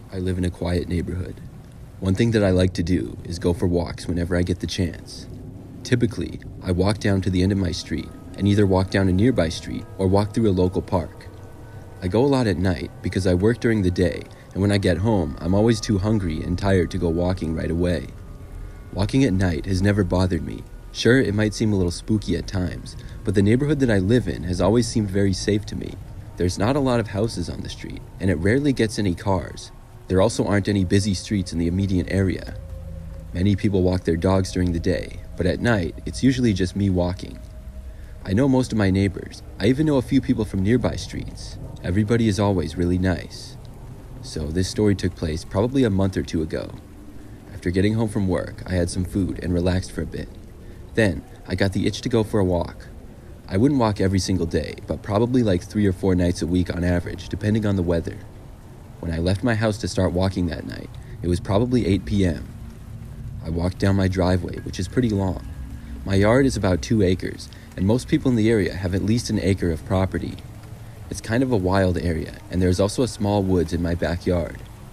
I live in a quiet neighborhood. One thing that I like to do is go for walks whenever I get the chance. Typically, I walk down to the end of my street and either walk down a nearby street or walk through a local park. I go a lot at night because I work during the day, and when I get home, I'm always too hungry and tired to go walking right away. Walking at night has never bothered me. Sure, it might seem a little spooky at times, but the neighborhood that I live in has always seemed very safe to me. There's not a lot of houses on the street, and it rarely gets any cars. There also aren't any busy streets in the immediate area. Many people walk their dogs during the day, but at night, it's usually just me walking. I know most of my neighbors. I even know a few people from nearby streets. Everybody is always really nice. So this story took place probably a month or two ago. After getting home from work, I had some food and relaxed for a bit. Then, I got the itch to go for a walk. I wouldn't walk every single day, but probably like 3 or 4 nights a week on average, depending on the weather. When I left my house to start walking that night, it was probably 8 p.m. I walked down my driveway, which is pretty long. My yard is about 2 acres, and most people in the area have at least an acre of property. It's kind of a wild area, and there's also a small woods in my backyard.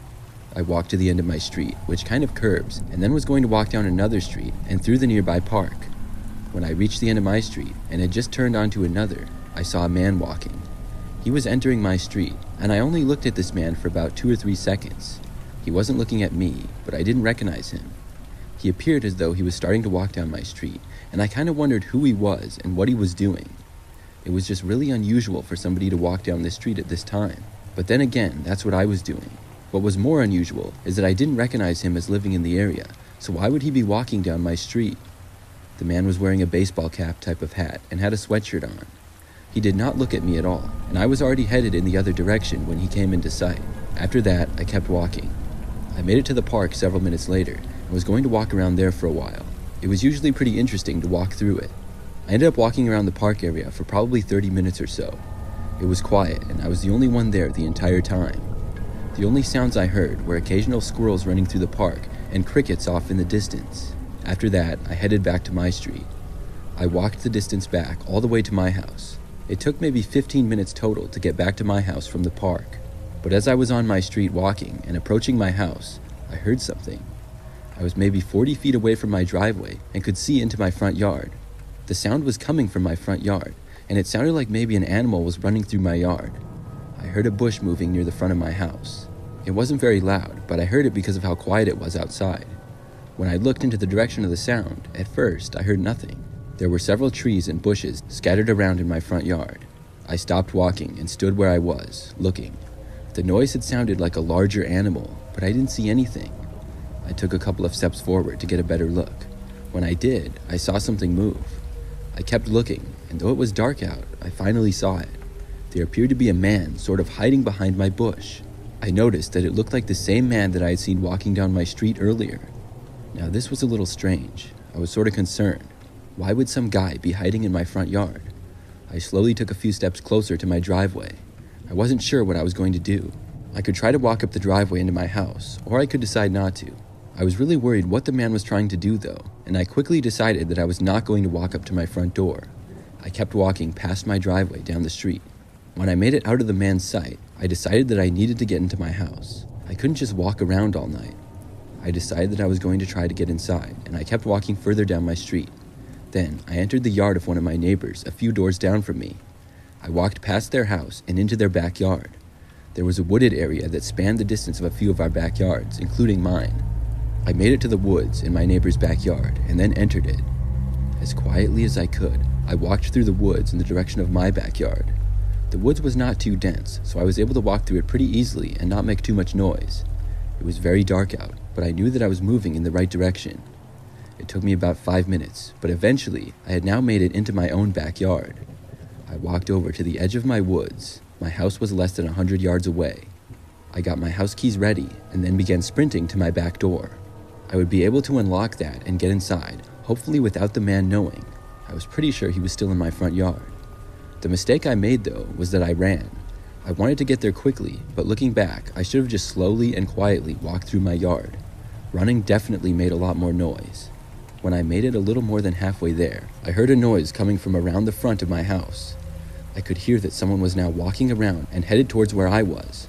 I walked to the end of my street, which kind of curves, and then was going to walk down another street and through the nearby park. When I reached the end of my street and had just turned onto another, I saw a man walking. He was entering my street, and I only looked at this man for about 2 or 3 seconds. He wasn't looking at me, but I didn't recognize him. He appeared as though he was starting to walk down my street, and I kind of wondered who he was and what he was doing. It was just really unusual for somebody to walk down this street at this time. But then again, that's what I was doing. What was more unusual is that I didn't recognize him as living in the area, so why would he be walking down my street? The man was wearing a baseball cap type of hat and had a sweatshirt on. He did not look at me at all, and I was already headed in the other direction when he came into sight. After that, I kept walking. I made it to the park several minutes later and was going to walk around there for a while. It was usually pretty interesting to walk through it. I ended up walking around the park area for probably 30 minutes or so. It was quiet, and I was the only one there the entire time. The only sounds I heard were occasional squirrels running through the park and crickets off in the distance. After that, I headed back to my street. I walked the distance back all the way to my house. It took maybe 15 minutes total to get back to my house from the park. But as I was on my street walking and approaching my house, I heard something. I was maybe 40 feet away from my driveway and could see into my front yard. The sound was coming from my front yard, and it sounded like maybe an animal was running through my yard. I heard a bush moving near the front of my house. It wasn't very loud, but I heard it because of how quiet it was outside. When I looked into the direction of the sound, at first I heard nothing. There were several trees and bushes scattered around in my front yard. I stopped walking and stood where I was, looking. The noise had sounded like a larger animal, but I didn't see anything. I took a couple of steps forward to get a better look. When I did, I saw something move. I kept looking, and though it was dark out, I finally saw it. There appeared to be a man sort of hiding behind my bush. I noticed that it looked like the same man that I had seen walking down my street earlier. Now this was a little strange. I was sort of concerned. Why would some guy be hiding in my front yard? I slowly took a few steps closer to my driveway. I wasn't sure what I was going to do. I could try to walk up the driveway into my house, or I could decide not to. I was really worried what the man was trying to do though, and I quickly decided that I was not going to walk up to my front door. I kept walking past my driveway down the street. When I made it out of the man's sight, I decided that I needed to get into my house. I couldn't just walk around all night. I decided that I was going to try to get inside, and I kept walking further down my street. Then, I entered the yard of one of my neighbors a few doors down from me. I walked past their house and into their backyard. There was a wooded area that spanned the distance of a few of our backyards, including mine. I made it to the woods in my neighbor's backyard and then entered it. As quietly as I could, I walked through the woods in the direction of my backyard. The woods was not too dense, so I was able to walk through it pretty easily and not make too much noise. It was very dark out, but I knew that I was moving in the right direction. It took me about 5 minutes, but eventually I had now made it into my own backyard. I walked over to the edge of my woods. My house was less than 100 yards away. I got my house keys ready and then began sprinting to my back door. I would be able to unlock that and get inside, hopefully without the man knowing. I was pretty sure he was still in my front yard. The mistake I made though was that I ran. I wanted to get there quickly, but looking back, I should have just slowly and quietly walked through my yard. Running definitely made a lot more noise. When I made it a little more than halfway there, I heard a noise coming from around the front of my house. I could hear that someone was now walking around and headed towards where I was.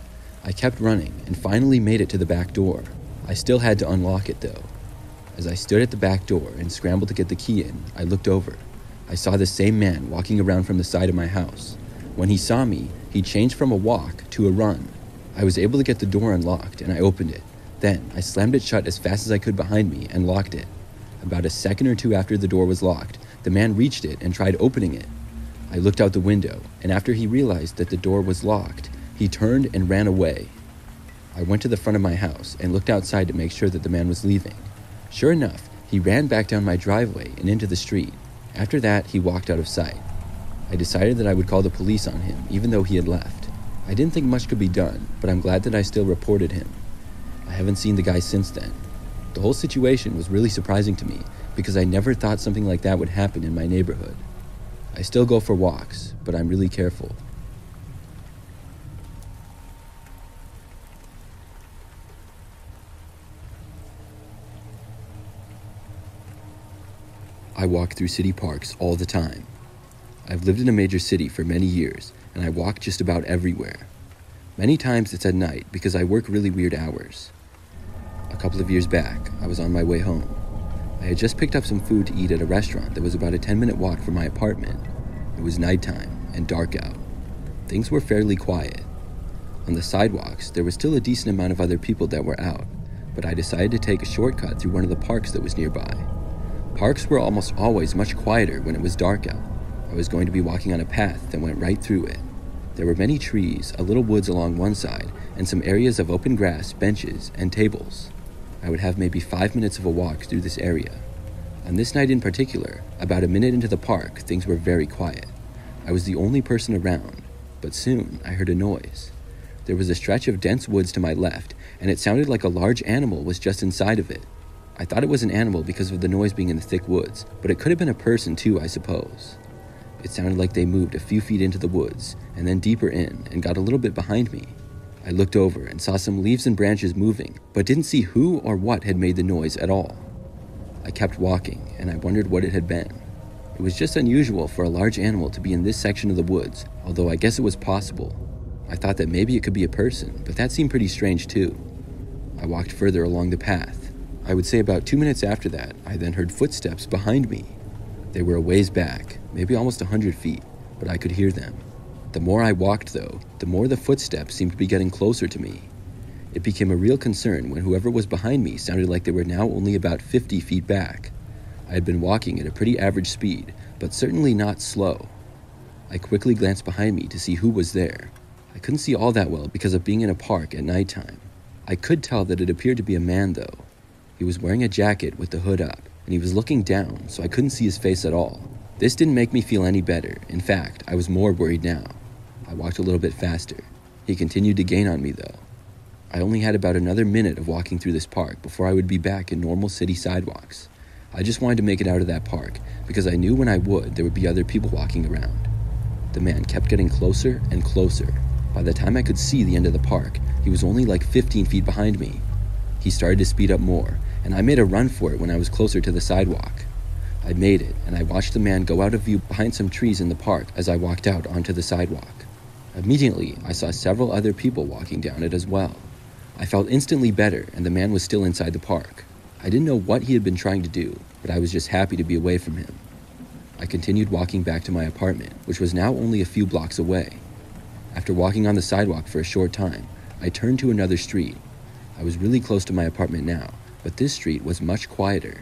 I kept running and finally made it to the back door. I still had to unlock it though. As I stood at the back door and scrambled to get the key in, I looked over. I saw the same man walking around from the side of my house. When he saw me, he changed from a walk to a run. I was able to get the door unlocked and I opened it. Then I slammed it shut as fast as I could behind me and locked it. About a second or two after the door was locked, the man reached it and tried opening it. I looked out the window, and after he realized that the door was locked, he turned and ran away. I went to the front of my house and looked outside to make sure that the man was leaving. Sure enough, he ran back down my driveway and into the street. After that, he walked out of sight. I decided that I would call the police on him, even though he had left. I didn't think much could be done, but I'm glad that I still reported him. I haven't seen the guy since then. The whole situation was really surprising to me because I never thought something like that would happen in my neighborhood. I still go for walks, but I'm really careful. I walk through city parks all the time. I've lived in a major city for many years, and I walk just about everywhere. Many times it's at night because I work really weird hours. A couple of years back, I was on my way home. I had just picked up some food to eat at a restaurant that was about a 10-minute walk from my apartment. It was nighttime and dark out. Things were fairly quiet. On the sidewalks, there was still a decent amount of other people that were out, but I decided to take a shortcut through one of the parks that was nearby. Parks were almost always much quieter when it was dark out. I was going to be walking on a path that went right through it. There were many trees, a little woods along one side, and some areas of open grass, benches, and tables. I would have maybe 5 minutes of a walk through this area. On this night in particular, about a minute into the park, things were very quiet. I was the only person around, but soon I heard a noise. There was a stretch of dense woods to my left, and it sounded like a large animal was just inside of it. I thought it was an animal because of the noise being in the thick woods, but it could have been a person too, I suppose. It sounded like they moved a few feet into the woods, and then deeper in, and got a little bit behind me. I looked over and saw some leaves and branches moving, but didn't see who or what had made the noise at all. I kept walking, and I wondered what it had been. It was just unusual for a large animal to be in this section of the woods, although I guess it was possible. I thought that maybe it could be a person, but that seemed pretty strange too. I walked further along the path. I would say about 2 minutes after that, I then heard footsteps behind me. They were a ways back, maybe almost 100 feet, but I could hear them. The more I walked, though, the more the footsteps seemed to be getting closer to me. It became a real concern when whoever was behind me sounded like they were now only about 50 feet back. I had been walking at a pretty average speed, but certainly not slow. I quickly glanced behind me to see who was there. I couldn't see all that well because of being in a park at nighttime. I could tell that it appeared to be a man, though. He was wearing a jacket with the hood up, and he was looking down, so I couldn't see his face at all. This didn't make me feel any better. In fact, I was more worried now. I walked a little bit faster. He continued to gain on me, though. I only had about another minute of walking through this park before I would be back in normal city sidewalks. I just wanted to make it out of that park because I knew when I would, there would be other people walking around. The man kept getting closer and closer. By the time I could see the end of the park, he was only like 15 feet behind me. He started to speed up more, and I made a run for it when I was closer to the sidewalk. I made it, and I watched the man go out of view behind some trees in the park as I walked out onto the sidewalk. Immediately, I saw several other people walking down it as well. I felt instantly better, and the man was still inside the park. I didn't know what he had been trying to do, but I was just happy to be away from him. I continued walking back to my apartment, which was now only a few blocks away. After walking on the sidewalk for a short time, I turned to another street. I was really close to my apartment now, but this street was much quieter.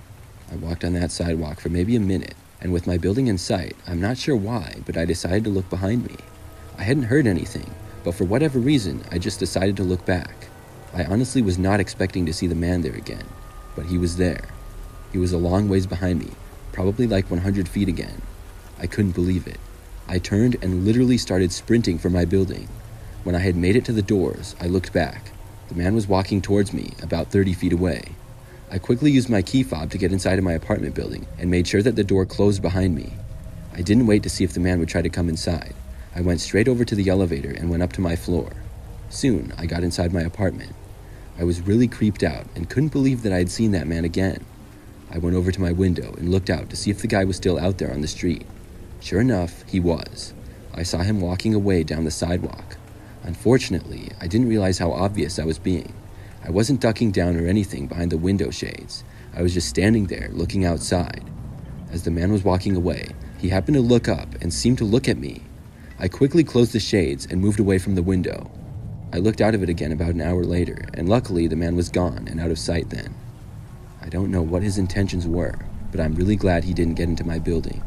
I walked on that sidewalk for maybe a minute, and with my building in sight, I'm not sure why, but I decided to look behind me. I hadn't heard anything, but for whatever reason, I just decided to look back. I honestly was not expecting to see the man there again, but he was there. He was a long ways behind me, probably like 100 feet again. I couldn't believe it. I turned and literally started sprinting for my building. When I had made it to the doors, I looked back. The man was walking towards me, about 30 feet away. I quickly used my key fob to get inside of my apartment building and made sure that the door closed behind me. I didn't wait to see if the man would try to come inside. I went straight over to the elevator and went up to my floor. Soon, I got inside my apartment. I was really creeped out and couldn't believe that I had seen that man again. I went over to my window and looked out to see if the guy was still out there on the street. Sure enough, he was. I saw him walking away down the sidewalk. Unfortunately, I didn't realize how obvious I was being. I wasn't ducking down or anything behind the window shades. I was just standing there looking outside. As the man was walking away, he happened to look up and seemed to look at me. I quickly closed the shades and moved away from the window. I looked out of it again about an hour later, and luckily the man was gone and out of sight then. I don't know what his intentions were, but I'm really glad he didn't get into my building.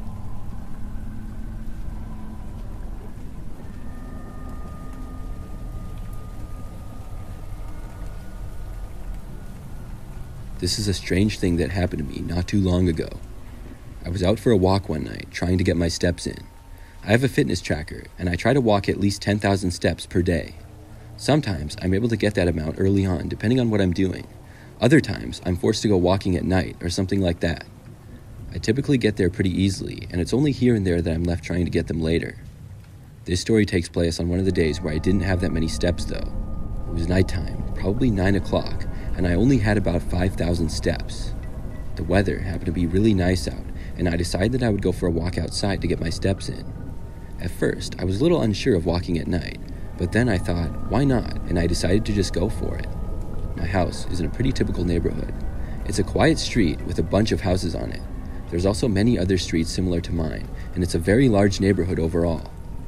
This is a strange thing that happened to me not too long ago. I was out for a walk one night, trying to get my steps in. I have a fitness tracker, and I try to walk at least 10,000 steps per day. Sometimes I'm able to get that amount early on, depending on what I'm doing. Other times, I'm forced to go walking at night or something like that. I typically get there pretty easily, and it's only here and there that I'm left trying to get them later. This story takes place on one of the days where I didn't have that many steps though. It was nighttime, probably 9 o'clock, and I only had about 5,000 steps. The weather happened to be really nice out, and I decided that I would go for a walk outside to get my steps in. At first, I was a little unsure of walking at night, but then I thought, why not, and I decided to just go for it. My house is in a pretty typical neighborhood. It's a quiet street with a bunch of houses on it. There's also many other streets similar to mine, and it's a very large neighborhood overall.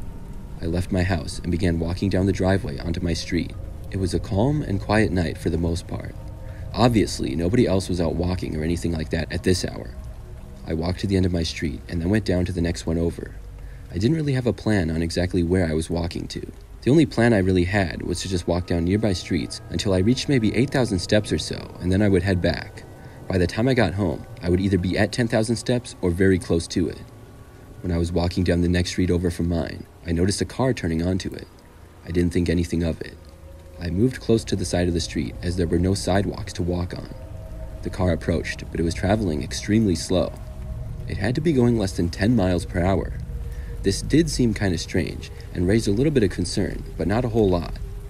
I left my house and began walking down the driveway onto my street. It was a calm and quiet night for the most part. Obviously, nobody else was out walking or anything like that at this hour. I walked to the end of my street and then went down to the next one over. I didn't really have a plan on exactly where I was walking to. The only plan I really had was to just walk down nearby streets until I reached maybe 8,000 steps or so, and then I would head back. By the time I got home, I would either be at 10,000 steps or very close to it. When I was walking down the next street over from mine, I noticed a car turning onto it. I didn't think anything of it. I moved close to the side of the street as there were no sidewalks to walk on. The car approached, but it was traveling extremely slow. It had to be going less than 10 miles per hour. This did seem kind of strange and raised a little bit of concern, but not a whole lot.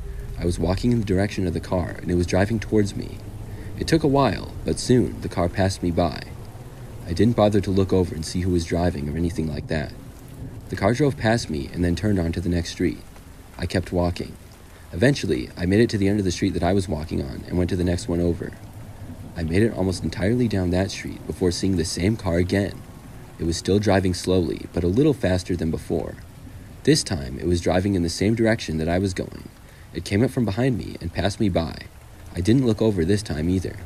I was walking in the direction of the car and it was driving towards me. It took a while, but soon the car passed me by. I didn't bother to look over and see who was driving or anything like that. The car drove past me and then turned onto the next street. I kept walking. Eventually, I made it to the end of the street that I was walking on and went to the next one over. I made it almost entirely down that street before seeing the same car again. It was still driving slowly, but a little faster than before. This time, it was driving in the same direction that I was going. It came up from behind me and passed me by. I didn't look over this time either.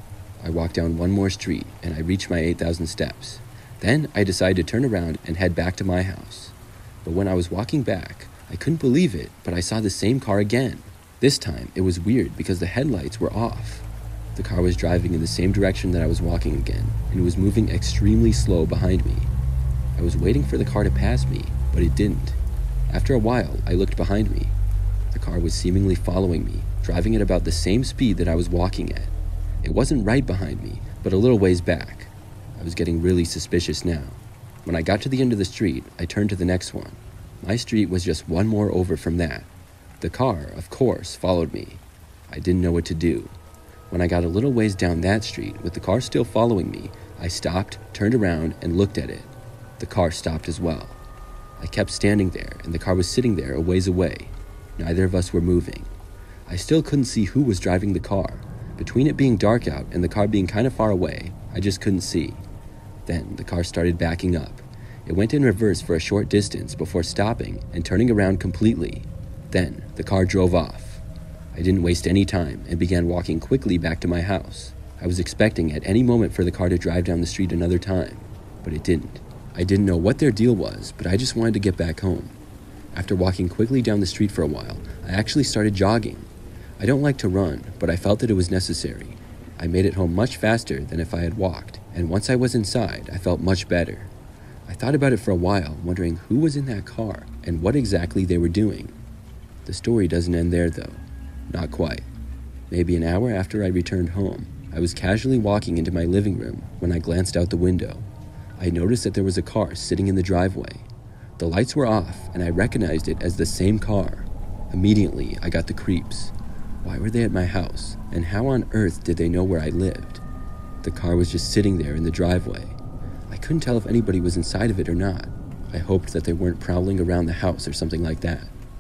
I walked down one more street and I reached my 8,000 steps. Then I decided to turn around and head back to my house. But when I was walking back, I couldn't believe it, but I saw the same car again. This time, it was weird because the headlights were off. The car was driving in the same direction that I was walking again, and it was moving extremely slow behind me. I was waiting for the car to pass me, but it didn't. After a while, I looked behind me. The car was seemingly following me, driving at about the same speed that I was walking at. It wasn't right behind me, but a little ways back. I was getting really suspicious now. When I got to the end of the street, I turned to the next one. My street was just one more over from that. The car, of course, followed me. I didn't know what to do. When I got a little ways down that street, with the car still following me, I stopped, turned around, and looked at it. The car stopped as well. I kept standing there, and the car was sitting there a ways away. Neither of us were moving. I still couldn't see who was driving the car. Between it being dark out and the car being kind of far away, I just couldn't see. Then the car started backing up. It went in reverse for a short distance before stopping and turning around completely. Then the car drove off. I didn't waste any time and began walking quickly back to my house. I was expecting at any moment for the car to drive down the street another time, but it didn't. I didn't know what their deal was, but I just wanted to get back home. After walking quickly down the street for a while, I actually started jogging. I don't like to run, but I felt that it was necessary. I made it home much faster than if I had walked, and once I was inside, I felt much better. I thought about it for a while, wondering who was in that car and what exactly they were doing. The story doesn't end there though. Not quite. Maybe an hour after I returned home, I was casually walking into my living room when I glanced out the window. I noticed that there was a car sitting in the driveway. The lights were off and I recognized it as the same car. Immediately, I got the creeps. Why were they at my house, and how on earth did they know where I lived? The car was just sitting there in the driveway. I couldn't tell if anybody was inside of it or not. I hoped that they weren't prowling around the house or something like that.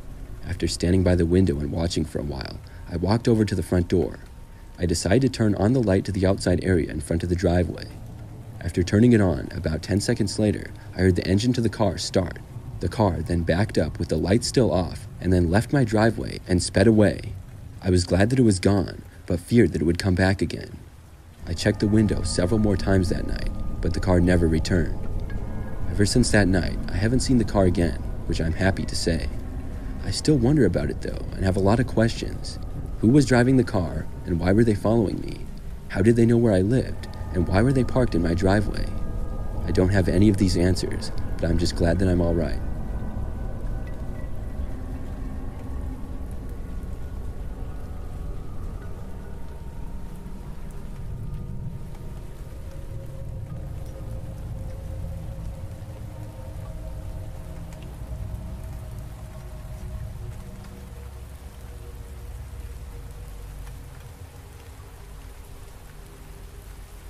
After standing by the window and watching for a while, I walked over to the front door. I decided to turn on the light to the outside area in front of the driveway. After turning it on, about 10 seconds later, I heard the engine to the car start. The car then backed up with the lights still off and then left my driveway and sped away. I was glad that it was gone, but feared that it would come back again. I checked the window several more times that night, but the car never returned. Ever since that night, I haven't seen the car again, which I'm happy to say. I still wonder about it though, and have a lot of questions. Who was driving the car, and why were they following me? How did they know where I lived, and why were they parked in my driveway? I don't have any of these answers, but I'm just glad that I'm all right.